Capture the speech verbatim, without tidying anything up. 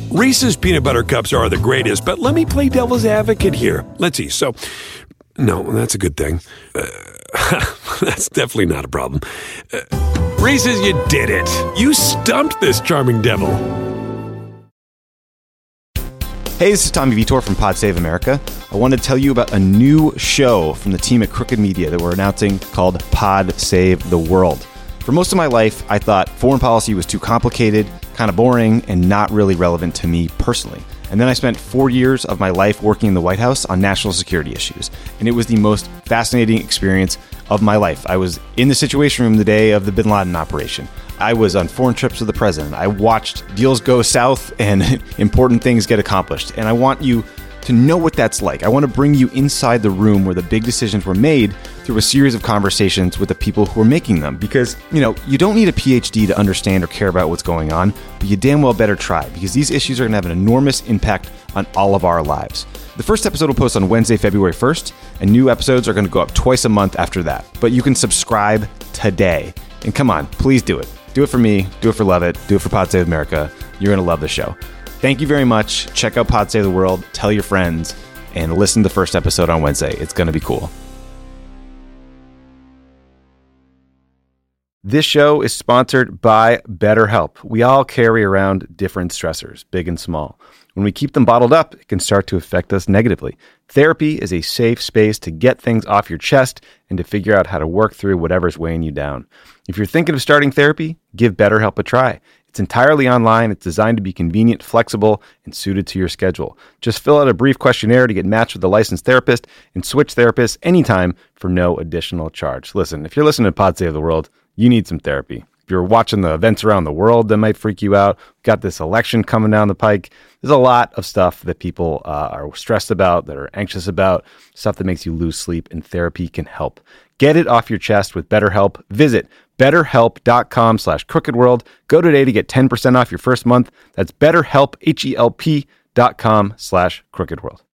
Reese's peanut butter cups are the greatest, but let me play devil's advocate here. Let's see. So, no, that's a good thing. Uh, that's definitely not a problem. Uh, Reese's, you did it. You stumped this charming devil. Hey, this is Tommy Vitor from Pod Save America. I want to tell you about a new show from the team at Crooked Media that we're announcing called Pod Save the World. For most of my life, I thought foreign policy was too complicated, kind of boring, and not really relevant to me personally. And then I spent four years of my life working in the White House on national security issues. And it was the most fascinating experience of my life. I was in the Situation Room the day of the Bin Laden operation. I was on foreign trips with the president. I watched deals go south and important things get accomplished. And I want you to know what that's like. I want to bring you inside the room where the big decisions were made through a series of conversations with the people who are making them. Because, you know, you don't need a P H D to understand or care about what's going on, but you damn well better try, because these issues are going to have an enormous impact on all of our lives. The first episode will post on Wednesday, February first, and new episodes are going to go up twice a month after that. But you can subscribe today. And come on, please do it. Do it for me. Do it for Love It. Do it for Pod Save America. You're going to love the show. Thank you very much. Check out Pod Save the World. Tell your friends. And listen to the first episode on Wednesday. It's going to be cool. This show is sponsored by BetterHelp. We all carry around different stressors, big and small. When we keep them bottled up, it can start to affect us negatively. Therapy is a safe space to get things off your chest and to figure out how to work through whatever's weighing you down. If you're thinking of starting therapy, give BetterHelp a try. It's entirely online. It's designed to be convenient, flexible, and suited to your schedule. Just fill out a brief questionnaire to get matched with a licensed therapist and switch therapists anytime for no additional charge. Listen, if you're listening to Pod Save the World, you need some therapy. If you're watching the events around the world that might freak you out, we've got this election coming down the pike. There's a lot of stuff that people uh, are stressed about, that are anxious about, stuff that makes you lose sleep, and therapy can help. Get it off your chest with BetterHelp. Visit betterhelp.com slash crookedworld. Go today to get ten percent off your first month. That's betterhelp, H E L P dot com slash crookedworld.